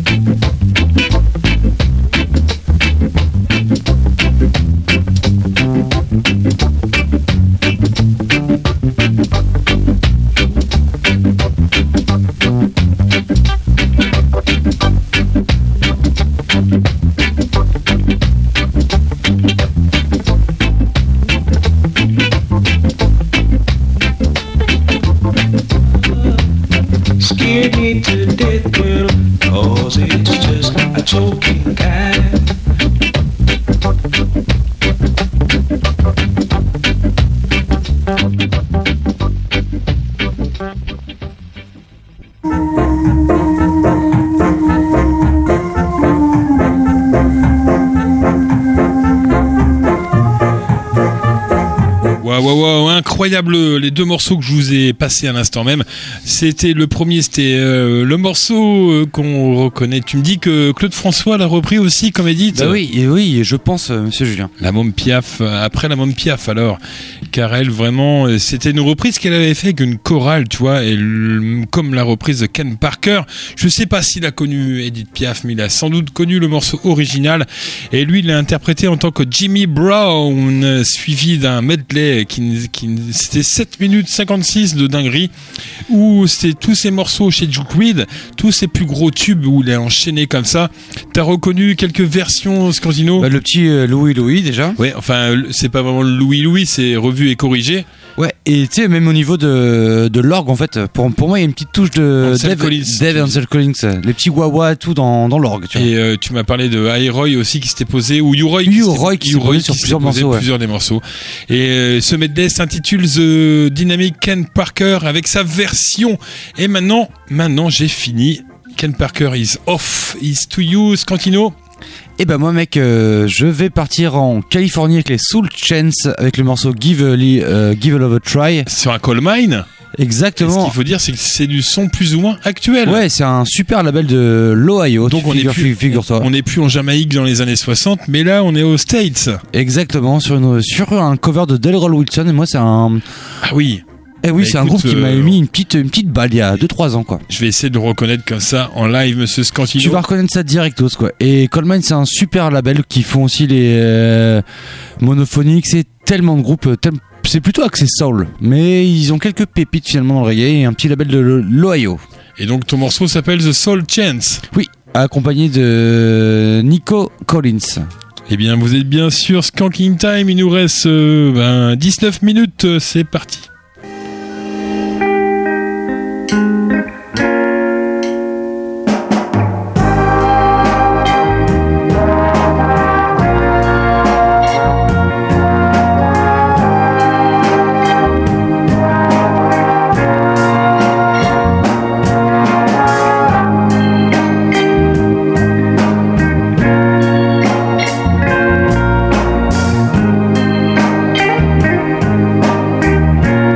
Scared me to death, girl, 'cause it's just a choking kind. Waouh, waouh, waouh, incroyable. incroyable, les deux morceaux que je vous ai passés à l'instant même. C'était le premier, c'était euh, le morceau euh, qu'on reconnaît. Tu me dis que Claude François l'a repris aussi, comme Edith. Bah oui, et oui, je pense, euh, Monsieur Julien. La Môme Piaf, euh, après la Môme Piaf alors, car elle vraiment, euh, c'était une reprise qu'elle avait fait avec une chorale, tu vois, et l- comme la reprise de Ken Parker. Je sais pas s'il a connu Edith Piaf, mais il a sans doute connu le morceau original, et lui il l'a interprété en tant que Jimmy Brown, euh, suivi d'un medley qui, qui c'était sept minutes cinquante-six de dinguerie, où c'était tous ces morceaux chez Duke Reed, tous ces plus gros tubes où il a enchaîné comme ça. T'as reconnu quelques versions, Scanzino? Bah, le petit euh, Louis Louis déjà. Ouais, enfin, c'est pas vraiment le Louis Louis, c'est revu et corrigé. Ouais, et tu sais, même au niveau de, de l'orgue, en fait, pour, pour moi, il y a une petite touche de Ansel Dave, Collins. Dave et Ansel Collins, les petits wah-wah, tout dans, dans l'orgue, tu vois. Et euh, tu m'as parlé de Roy aussi qui s'était posé, ou U-Roy qui U-Roy qui s'est posé sur s'était plusieurs posé morceaux, ouais. plusieurs des morceaux. Et euh, ce medley s'intitule The Dynamic Ken Parker avec sa version. Et maintenant, maintenant j'ai fini. Ken Parker is off, is to you, Scantino. Et bah moi mec, euh, je vais partir en Californie avec les Soul Chains, avec le morceau Give a, Li- euh, Give a Love a Try. Sur un Coal Mine. Et ce Exactement. qu'il faut dire, c'est que c'est du son plus ou moins actuel. Ouais, c'est un super label de l'Ohio. Donc on est figure, plus, figure-toi. on n'est plus en Jamaïque dans les années soixante, mais là on est aux States. Exactement, sur, une, sur un cover de Delroy Wilson. Et moi, c'est un. Ah oui. Eh oui, Bah, c'est un écoute, groupe qui m'a euh, mis une petite, une petite balle il y a deux trois ans, quoi. Je vais essayer de le reconnaître comme ça en live, monsieur Scantino. Tu vas reconnaître ça directos, quoi. Et Coleman, c'est un super label qui font aussi les euh, monophoniques. C'est tellement de groupes. tel- C'est plutôt axé soul, mais ils ont quelques pépites finalement dans le reggae et un petit label de l'Ohio. Et donc ton morceau s'appelle The Soul Chance. Oui, accompagné de Nico Collins. Eh bien, vous êtes bien sûr Skanking Time. Il nous reste euh, ben, dix-neuf minutes. euh, C'est parti. Thank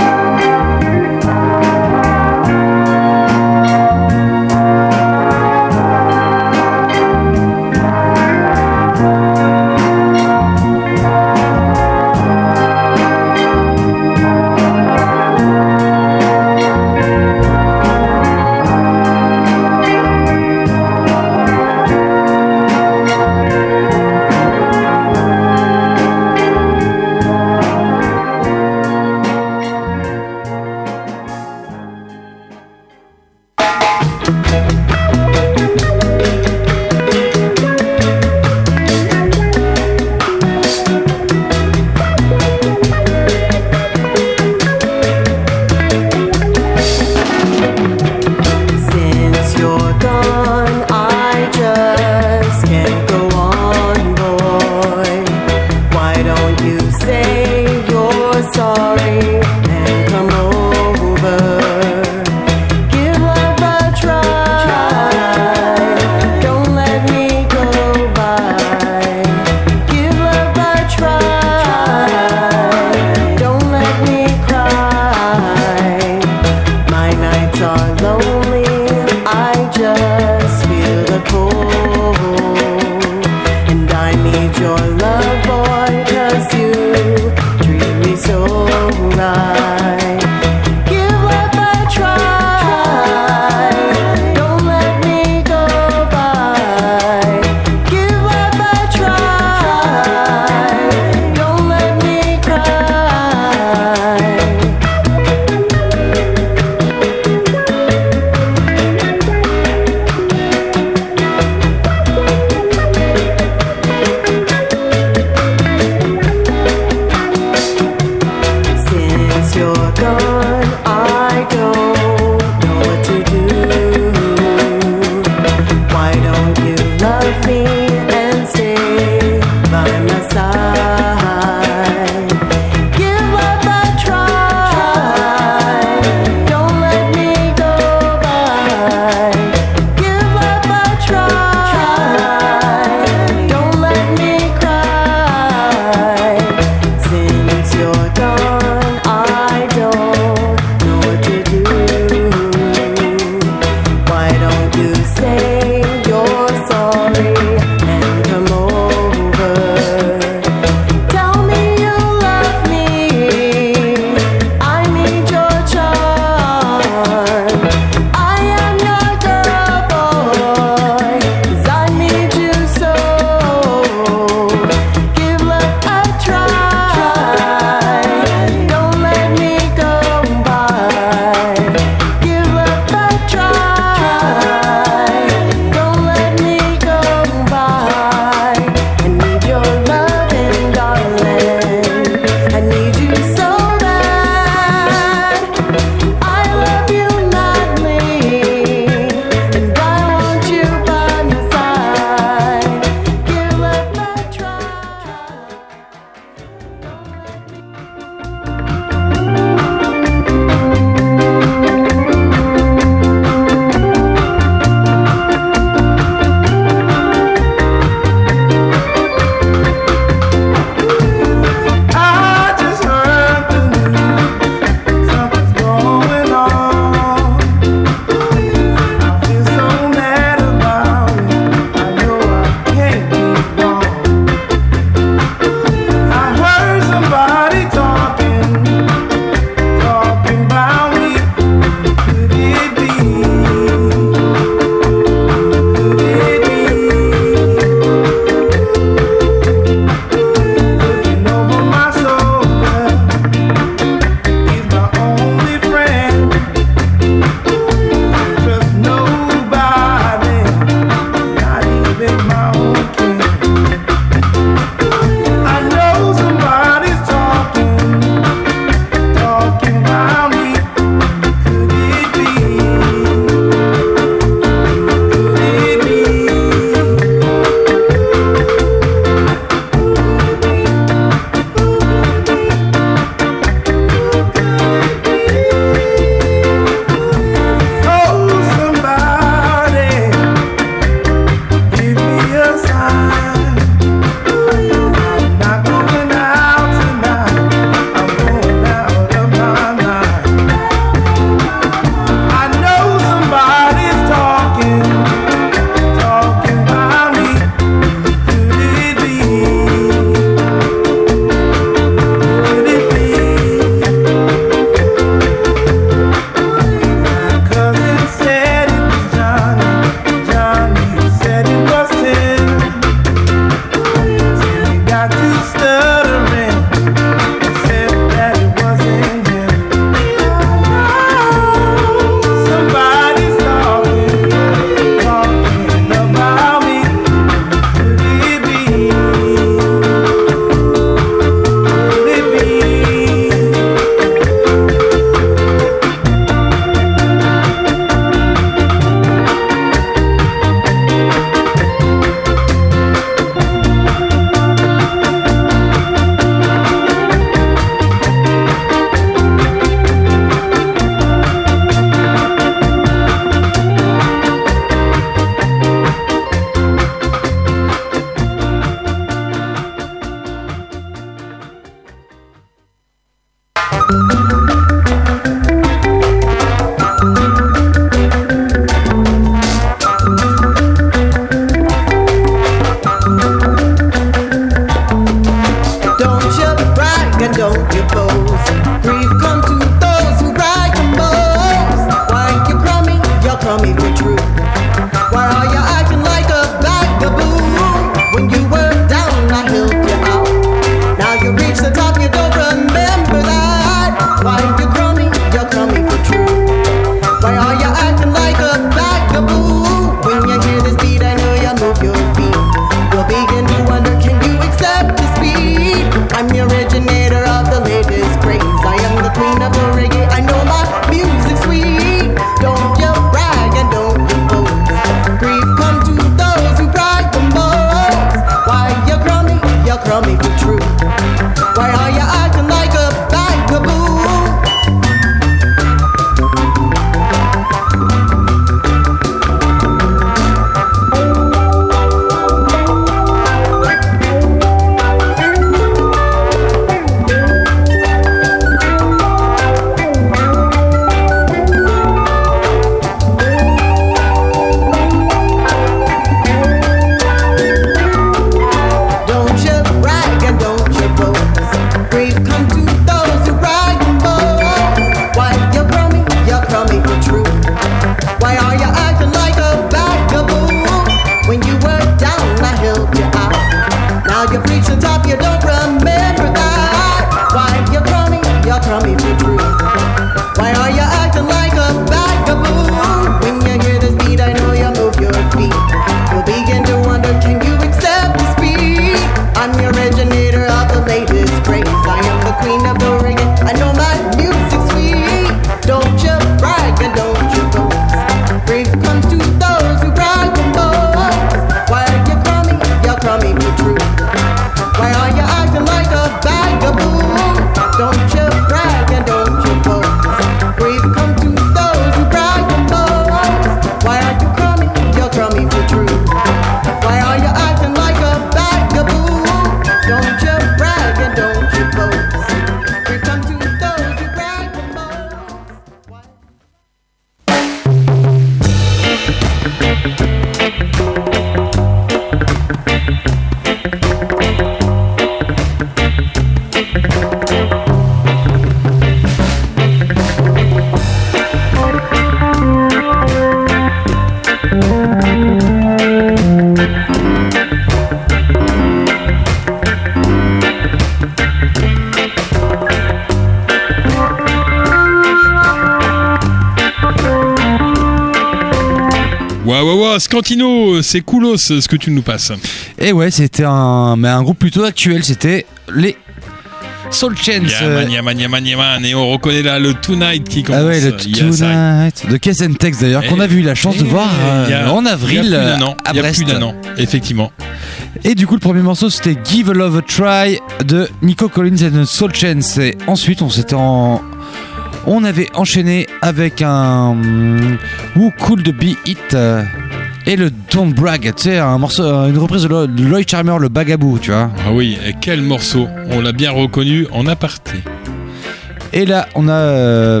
Ouais, ouais, ouais, Scantino, c'est coolos ce que tu nous passes. Et ouais, c'était un, mais un groupe plutôt actuel, c'était les Soul Chains. Yaman, Yaman, Yaman, Yaman, et on reconnaît là le Tonight qui commence. Ah ouais, le Tonight de Case and Tex d'ailleurs, qu'on a vu la chance de voir euh, a, en avril il y a plus d'un an, à il y a Brest. plus d'un an, effectivement. Et du coup, le premier morceau c'était Give a Love a Try de Nico Collins et the Soul Chains. Et ensuite, on s'était en. On avait enchaîné avec un Who Could Be It euh, et le Don't Brag, tu sais, un morceau, une reprise de, Lo- de Lloyd Charmer, le Bagaboo, tu vois. Ah oui, et quel morceau, on l'a bien reconnu en aparté. Et là, on a euh,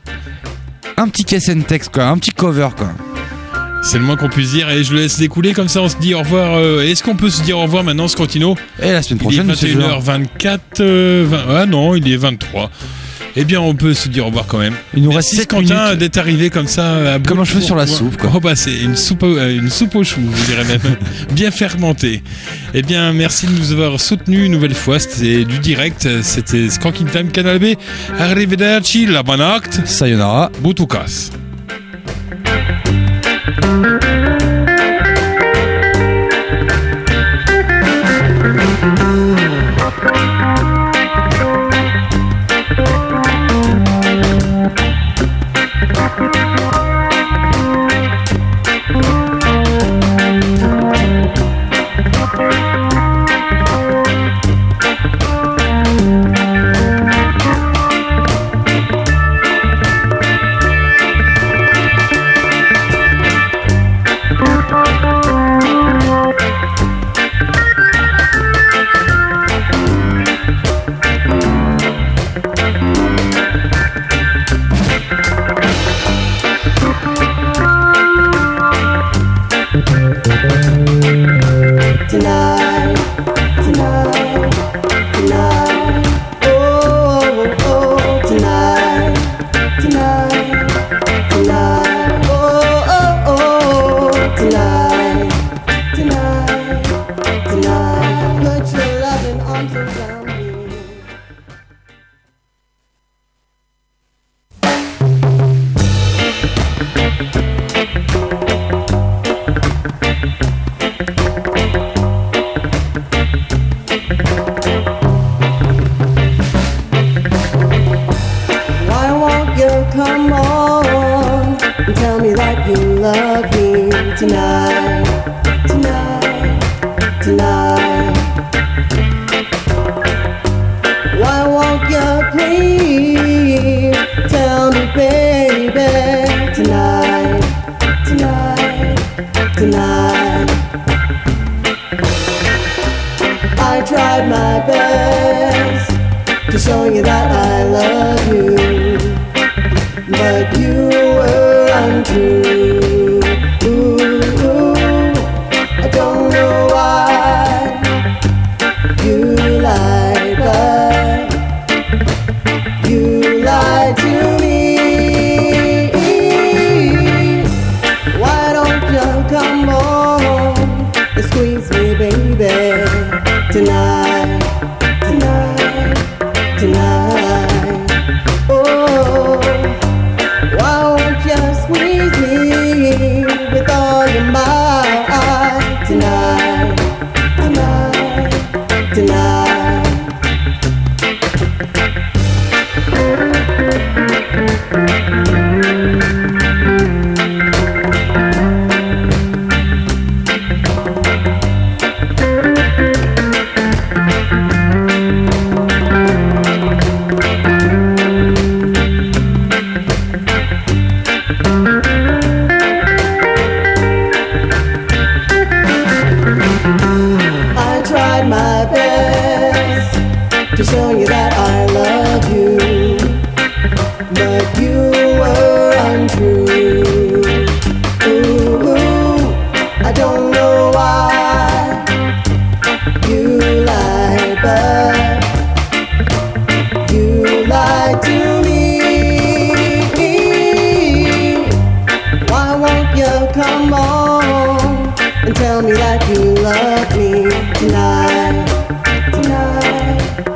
un petit case and text, quoi, un petit cover, quoi. C'est le moins qu'on puisse dire, et je le laisse découler comme ça, on se dit au revoir. Euh, est-ce qu'on peut se dire au revoir maintenant, Scantino ? Et la semaine prochaine, il est vingt et une heures vingt-quatre, euh, vingt, ah non, il est vingt-trois. Eh bien, on peut se dire au revoir quand même. Il nous Merci reste sept Quentin minutes. d'être arrivé comme ça. À Comme un cheveu sur la soupe, quoi. Oh bah c'est une soupe, au, une soupe au chou, je dirais même, bien fermentée. Eh bien, merci de nous avoir soutenus une nouvelle fois. C'était du direct, c'était Skanking Time Canal B. Arrivederci, la bonne acte. Sayonara. Butukas.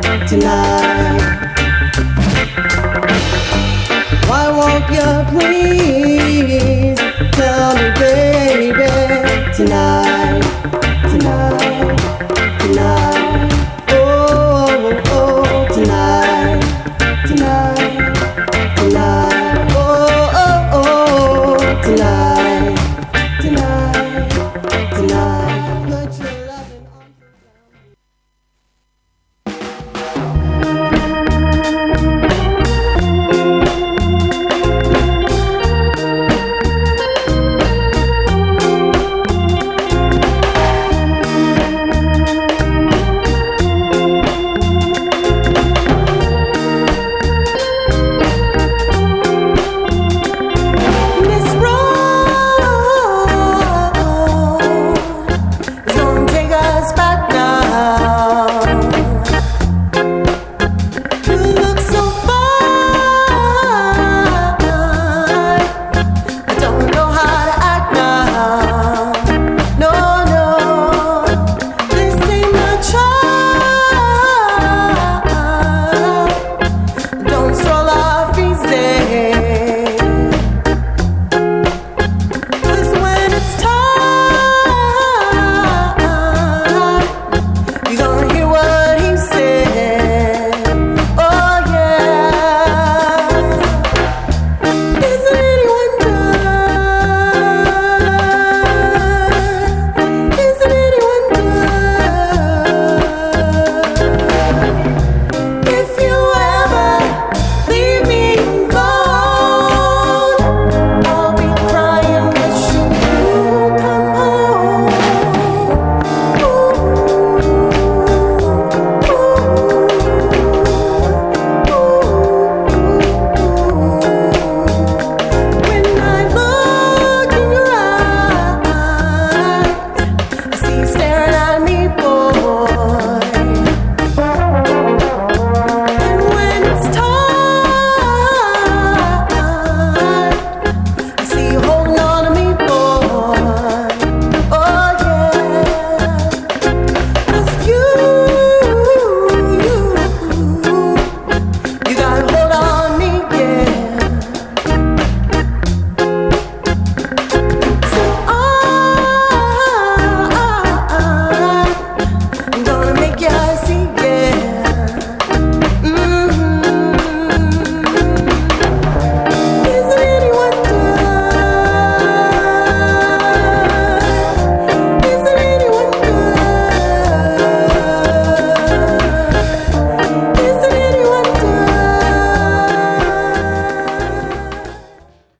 Why won't you please